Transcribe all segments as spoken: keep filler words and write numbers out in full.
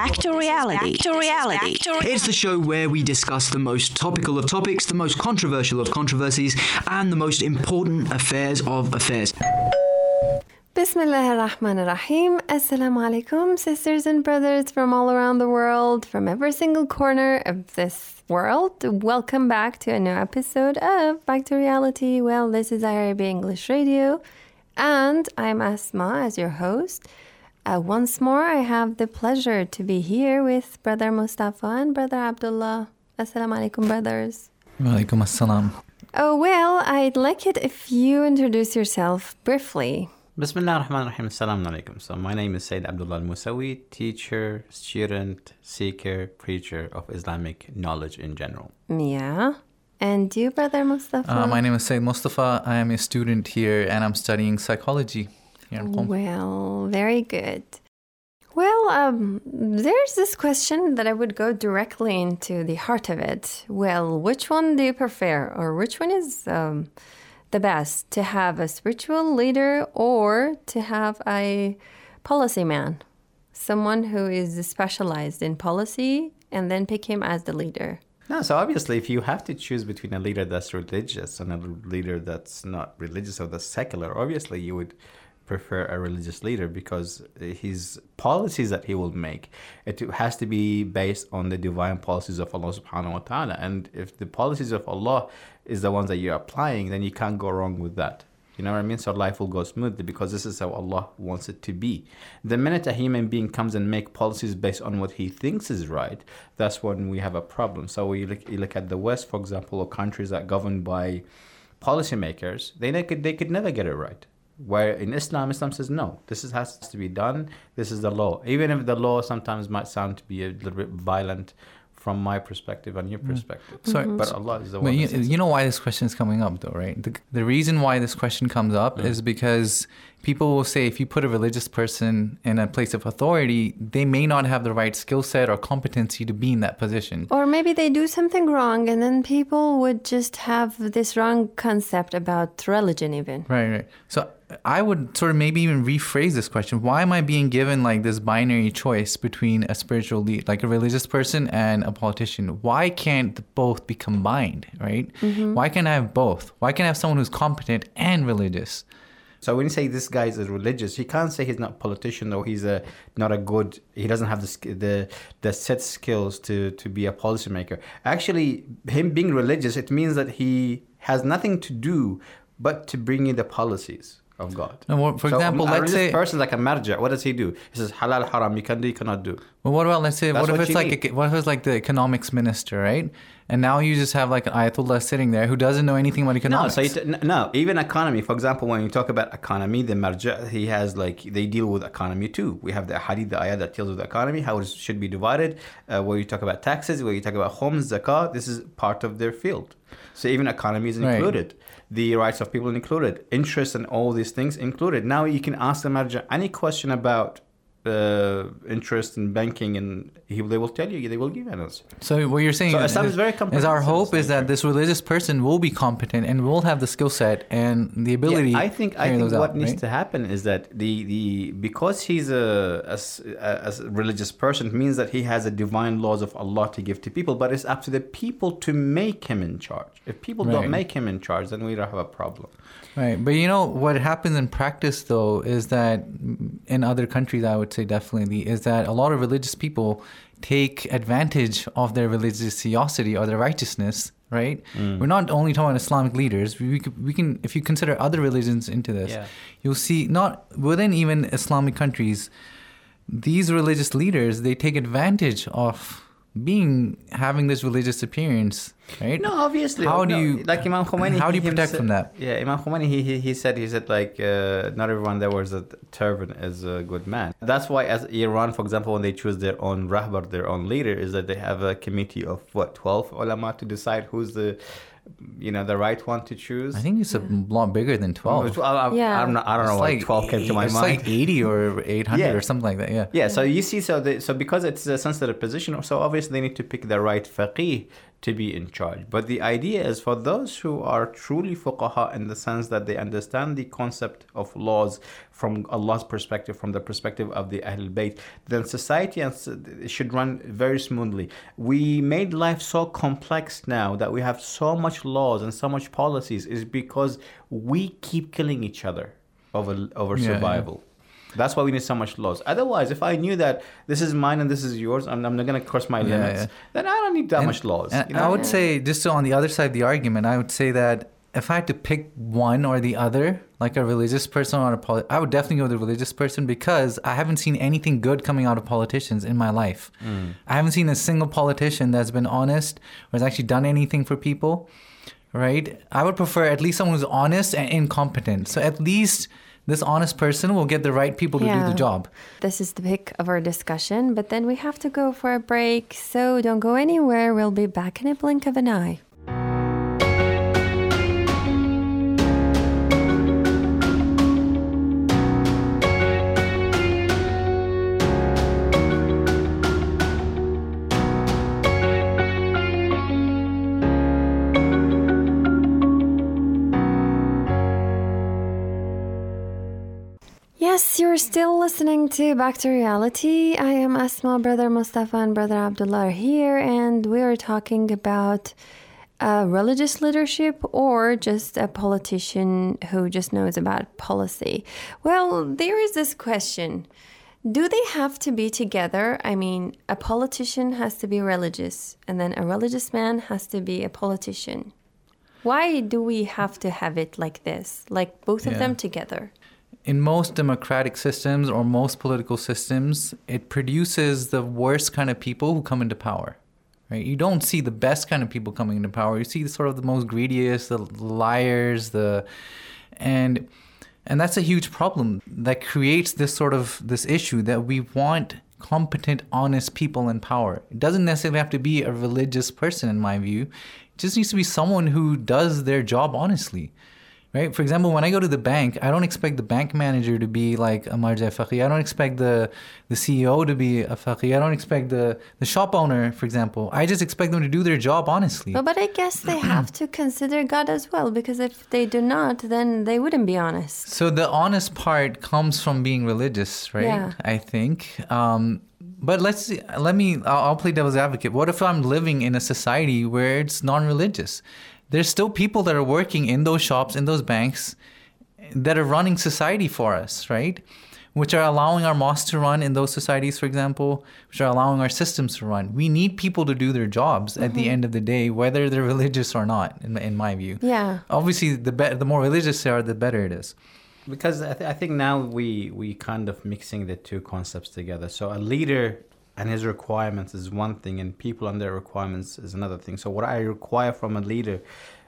back to reality. Back to reality. It's the show where we discuss the most topical of topics, the most controversial of controversies, and the most important affairs of affairs. Bismillah ar-Rahman ar-Rahim. Assalamu alaikum, sisters and brothers from all around the world, from every single corner of this world. Welcome back to a new episode of Back to Reality. Well, this is I R B English Radio, and I'm Asma as your host. Uh, once more, I have the pleasure to be here with Brother Mustafa and Brother Abdullah. Assalamu alaikum, brothers. Wa alaikum assalam. Oh, well, I'd like it if you introduce yourself briefly. Bismillah ar-Rahman ar-Rahim. Assalamu alaikum. So my name is Sayyid Abdullah al-Musawi, teacher, student, seeker, preacher of Islamic knowledge in general. Yeah. And you, Brother Mustafa? Uh, my name is Sayyid Mustafa. I am a student here and I'm studying psychology here in Qom. Well, very good. Well, um, there's this question that I would go directly into the heart of it. Well, which one do you prefer, or which one is um, the best, to have a spiritual leader or to have a policy man, someone who is specialized in policy and then pick him as the leader? No, so obviously if you have to choose between a leader that's religious and a leader that's not religious or that's secular, obviously you would prefer a religious leader because his policies that he will make, it has to be based on the divine policies of Allah subhanahu wa ta'ala. And if the policies of Allah is the ones that you're applying, then you can't go wrong with that. You know what I mean? So life will go smoothly because this is how Allah wants it to be. The minute a human being comes and make policies based on what he thinks is right, that's when we have a problem. So we look, you look at the West, for example, or countries that are governed by policymakers, they could, they could never get it right. Where in Islam, Islam says, no, this is, has to be done. This is the law. Even if the law sometimes might sound to be a little bit violent from my perspective and your perspective. Mm. Sorry, but Allah is the one. You, you know why this question is coming up though, right? The, the reason why this question comes up mm. is because people will say if you put a religious person in a place of authority, they may not have the right skill set or competency to be in that position. Or maybe they do something wrong and then people would just have this wrong concept about religion even. Right, right. So I would sort of maybe even rephrase this question. Why am I being given like this binary choice between a spiritual lead, like a religious person and a politician? Why can't both be combined, right? Mm-hmm. Why can't I have both? Why can't I have someone who's competent and religious? So when you say this guy is religious, you can't say he's not a politician or he's a not a good, he doesn't have the the, the set skills to, to be a policymaker. Actually, him being religious, it means that he has nothing to do but to bring in the policies of God. No, for so example, a let's say a person like a marja, what does he do? He says halal, haram, you can do, you cannot do. Well, what about let's say That's what if what it's like a, what if it's like the economics minister, right? And now you just have like an ayatollah sitting there who doesn't know anything about economics. No, so it, no, even economy. For example, when you talk about economy, the marja, he has like they deal with economy too. We have the hadith, the ayah that deals with the economy, how it should be divided. Uh, where you talk about taxes, where you talk about homes, zakah, this is part of their field. So even economy is included. Right. The rights of people included, interest and all these things included. Now you can ask the marja any question about uh, interest in banking, and he, they will tell you, they will give an answer. So what you're saying so is, is, very is our hope is that this religious person will be competent and will have the skill set and the ability. Yeah, I think I think what out, needs right? to happen is that the, the because he's a, a, a religious person, it means that he has the divine laws of Allah to give to people, but it's up to the people to make him in charge. If people right. don't make him in charge, then we don't have a problem. Right. But you know, what happens in practice, though, is that in other countries, I would say definitely, is that a lot of religious people take advantage of their religiosity or their righteousness, right? Mm. We're not only talking about Islamic leaders. We, we can, if you consider other religions into this, yeah. you'll see not within even Islamic countries, these religious leaders, they take advantage of being having this religious appearance, right? No, obviously. How do no, you like Imam Khomeini? How do you protect said, from that? Yeah, Imam Khomeini. He he, he said he said like uh, not everyone that wears a turban is a good man. That's why, as Iran, for example, when they choose their own rahbar, their own leader, is that they have a committee of what twelve ulama to decide who's the you know the right one to choose. I think it's a lot bigger than twelve. I, I, yeah. I'm not, I don't it's know like why twelve came to my it's mind. It's like eighty or eight hundred yeah. or something like that. Yeah. Yeah. So you see, so the, so because it's a sensitive position, so obviously they need to pick the right faqih to be in charge. But the idea is for those who are truly fuqaha in the sense that they understand the concept of laws from Allah's perspective, from the perspective of the Ahlul Bayt, then society should run very smoothly. We made life so complex now that we have so much laws and so much policies is because we keep killing each other over, over Yeah, survival. yeah. That's why we need so much laws. Otherwise, if I knew that this is mine and this is yours, I'm, I'm not going to cross my Yeah, limits, yeah. then I don't need that And- much laws. And you know? I would say, just on the other side of the argument, I would say that if I had to pick one or the other, like a religious person or a poli- I would definitely go with the religious person because I haven't seen anything good coming out of politicians in my life. Mm. I haven't seen a single politician that's been honest or has actually done anything for people, right? I would prefer at least someone who's honest and incompetent. So at least this honest person will get the right people to do the job. This is the pick of our discussion, but then we have to go for a break. So don't go anywhere. We'll be back in a blink of an eye. Yes, you're still listening to Back to Reality. I am Asma, brother Mustafa and brother Abdullah are here, and we are talking about uh, religious leadership or just a politician who just knows about policy. Well, there is this question. Do they have to be together? I mean, a politician has to be religious, and then a religious man has to be a politician. Why do we have to have it like this, like both of Yeah. them together? In most democratic systems or most political systems, it produces the worst kind of people who come into power. Right? You don't see the best kind of people coming into power. You see the sort of the most greediest, the liars, the and and that's a huge problem that creates this sort of this issue that we want competent, honest people in power. It doesn't necessarily have to be a religious person, in my view. It just needs to be someone who does their job honestly. Right? For example, when I go to the bank, I don't expect the bank manager to be like a marja faqih. I don't expect the, the C E O to be a faqih. I don't expect the, the shop owner, for example. I just expect them to do their job honestly. But, but I guess they have to consider God as well, because if they do not, then they wouldn't be honest. So the honest part comes from being religious, right? Yeah. I think. Um, but let's see, let me, I'll, I'll play devil's advocate. What if I'm living in a society where it's non-religious? There's still people that are working in those shops, in those banks, that are running society for us, right? Which are allowing our mosques to run in those societies, for example, which are allowing our systems to run. We need people to do their jobs at the end of the day, whether they're religious or not, in, in my view. Yeah. Obviously, the be- the more religious they are, the better it is. Because I, th- I think now we we kind of mixing the two concepts together. So a leader and his requirements is one thing, and people and their requirements is another thing. So what I require from a leader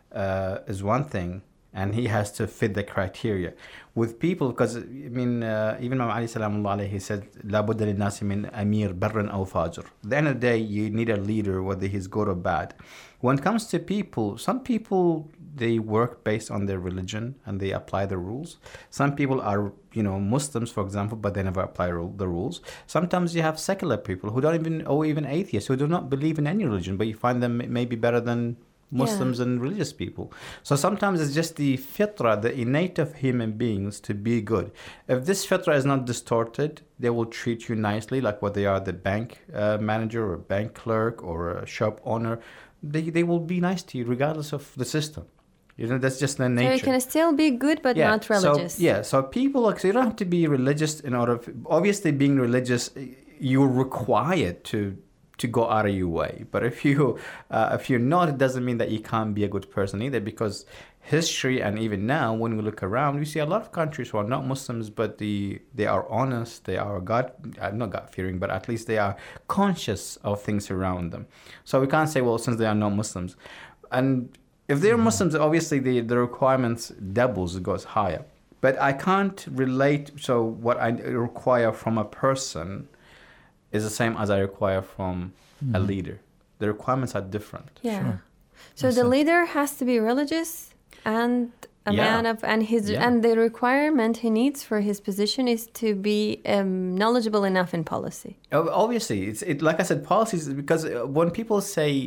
uh, is one thing, and he has to fit the criteria. With people, because I mean, uh, even Imam Ali salamullah alayhi, he said, "La budda linnasi min amir barran aw fajr." At the end of the day, you need a leader, whether he's good or bad. When it comes to people, some people, they work based on their religion and they apply the rules. Some people are, you know, Muslims, for example, but they never apply rule, the rules. Sometimes you have secular people who don't even, or even atheists, who do not believe in any religion, but you find them maybe better than Muslims Yeah. and religious people. So sometimes it's just the fitra, the innate of human beings to be good. If this fitra is not distorted, they will treat you nicely, like what they are, the bank uh, manager or bank clerk or a shop owner. They, they will be nice to you regardless of the system. You know, that's just their So nature. you can still be good, but not religious. So, yeah, so people, like, so you don't have to be religious in order, of, obviously being religious, you're required to to go out of your way. But if you uh, if you're not, it doesn't mean that you can't be a good person either, because history and even now, when we look around, we see a lot of countries who are not Muslims, but the they are honest, they are God, uh, not God-fearing, but at least they are conscious of things around them. So we can't say, well, since they are not Muslims. And if they're Muslims, obviously the, the requirements doubles, it goes higher. But I can't relate, so what I require from a person is the same as I require from Mm-hmm. a leader. The requirements are different. Yeah. Sure. So That's the it. leader has to be religious and a Yeah. man of and his Yeah. and the requirement he needs for his position is to be um, knowledgeable enough in policy. Ob- Obviously, it's it like I said, policies, because uh, when people say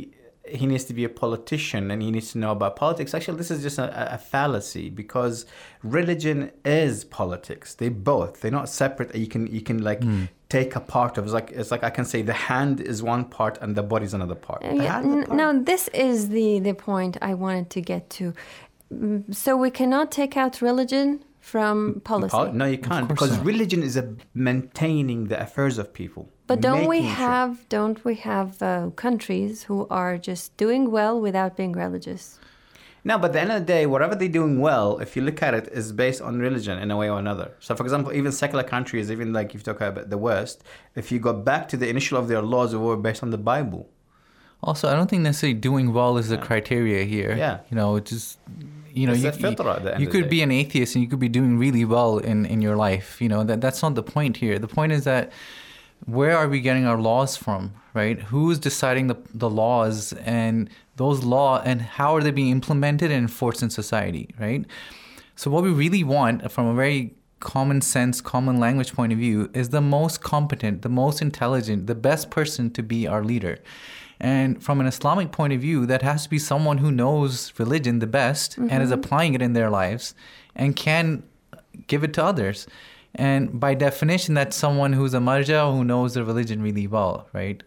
he needs to be a politician and he needs to know about politics. Actually, this is just a, a fallacy, because religion is politics. They both, they're not separate. You can you can like mm. take a part of. It's like it's like I can say the hand is one part and the body is another part. Uh, yeah, n- part. No, this is the the point I wanted to get to. So we cannot take out religion from policy. Pol- no, you can't, because not. Religion is a maintaining the affairs of people. But don't we have sure. don't we have uh, countries who are just doing well without being religious? No, but at the end of the day, whatever they're doing well, if you look at it, is based on religion in a way or another. So, for example, even secular countries, even like if you talk about the West, if you go back to the initial of their laws, they were based on the Bible. Also, I don't think necessarily doing well is the yeah. criteria here. Yeah. You know, it's just, you know, it's you, you, you could be an atheist and you could be doing really well in, in your life. You know, that that's not the point here. The point is that where are we getting our laws from, right? Who's deciding the, the laws and those laws, and how are they being implemented and enforced in society, right? So what we really want from a very common sense, common language point of view is the most competent, the most intelligent, the best person to be our leader. And from an Islamic point of view, that has to be someone who knows religion the best mm-hmm. and is applying it in their lives and can give it to others. And by definition, that's someone who's a marja, who knows the religion really well, right?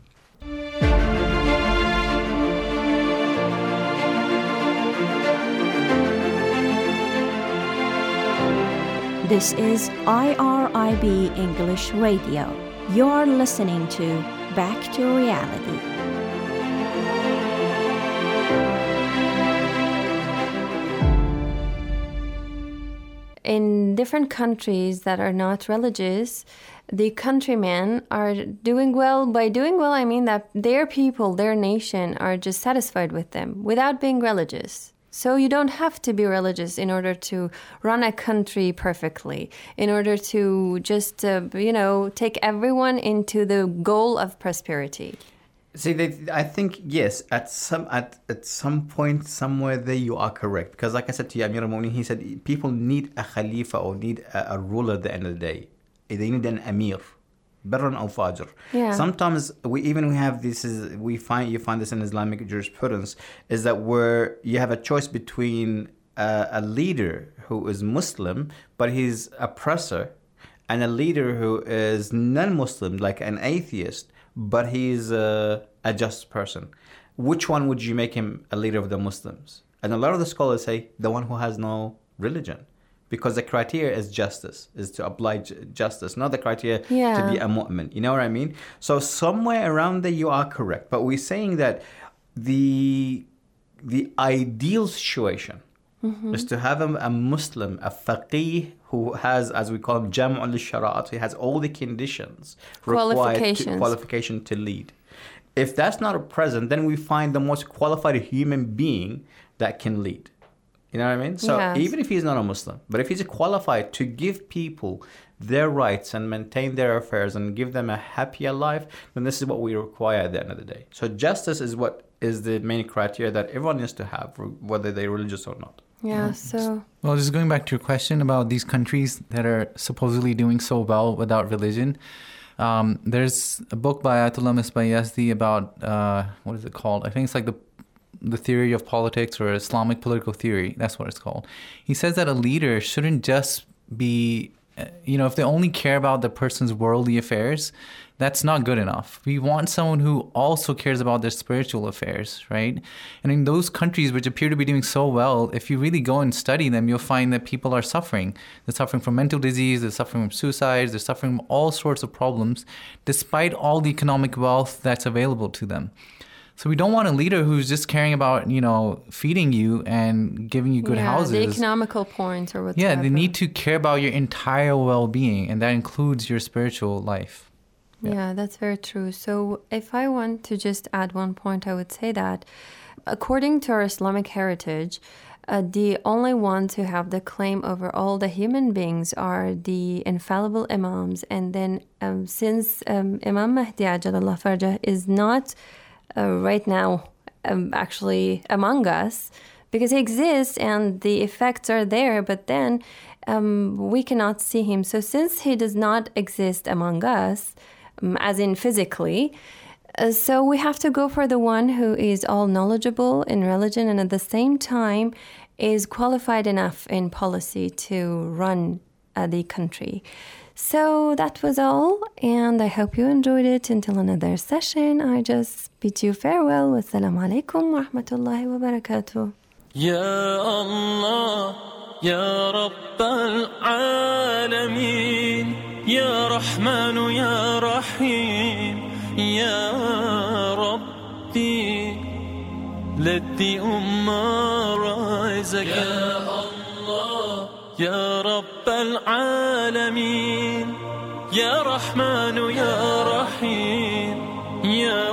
This is I R I B English Radio. You're listening to Back to Reality. In different countries that are not religious, the countrymen are doing well. By doing well, I mean that their people, their nation, are just satisfied with them without being religious. So you don't have to be religious in order to run a country perfectly, in order to just, uh, you know, take everyone into the goal of prosperity. See, they, I think, yes, at some at, at some point, somewhere there, you are correct. Because like I said to you, Amir al-Mu'minin, he said, people need a khalifa or need a, a ruler at the end of the day. They need an amir. Barran or fajr. Yeah. Sometimes we even we have this is we find you find this in Islamic jurisprudence, is that where you have a choice between a, a leader who is Muslim but he's oppressor, and a leader who is non-Muslim, like an atheist, but he's a, a just person. Which one would you make him a leader of the Muslims? And a lot of the scholars say the one who has no religion. Because the criteria is justice, is to apply j- justice, not the criteria yeah. to be a mu'min. You know what I mean? So somewhere around there you are correct. But we're saying that the the ideal situation mm-hmm. is to have a, a Muslim, a faqih, who has, as we call him, jam'ul sharaat. He has all the conditions required to, qualification to lead. If that's not present, then we find the most qualified human being that can lead. You know what I mean? So yes. even if he's not a Muslim, but if he's qualified to give people their rights and maintain their affairs and give them a happier life, then this is what we require at the end of the day. So justice is what is the main criteria that everyone needs to have, whether they're religious or not. Yeah, so... Well, just going back to your question about these countries that are supposedly doing so well without religion, um, there's a book by Ayatollah Misbah Yazdi about, uh, what is it called? I think it's like the the theory of politics, or Islamic political theory. That's what it's called. He says that a leader shouldn't just be, you know, if they only care about the person's worldly affairs, that's not good enough. We want someone who also cares about their spiritual affairs, right? And in those countries which appear to be doing so well, if you really go and study them, you'll find that people are suffering. They're suffering from mental disease, they're suffering from suicides, they're suffering from all sorts of problems, despite all the economic wealth that's available to them. So we don't want a leader who's just caring about, you know, feeding you and giving you good yeah, houses. The economical points or whatever. Yeah, they need to care about your entire well-being, and that includes your spiritual life. Yeah. yeah, that's very true. So if I want to just add one point, I would say that according to our Islamic heritage, uh, the only ones who have the claim over all the human beings are the infallible imams. And then um, since um, Imam Mahdi Ajalallah Farjah is not Uh, right now um, actually among us, because he exists and the effects are there, but then um, we cannot see him. So since he does not exist among us, um, as in physically, Uh, so we have to go for the one who is all knowledgeable in religion and at the same time is qualified enough in policy to run uh, the country. So that was all, and I hope you enjoyed it. Until another session, I just bid you farewell. Wassalamu alaikum wa rahmatullahi wa barakatuh. Ya Allah, Ya Rabbal Alameen, Ya Rahmanu, Ya Rahim, Ya Rabbi, let the Ummah rise again. Ya Allah, Ya Rabbal Alameen, Ya Rahmanu, Ya Rahim, Ya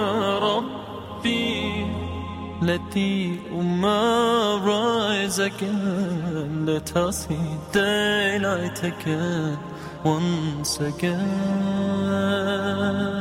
Rabbi, let the Ummah rise again. Let us see daylight again, once again.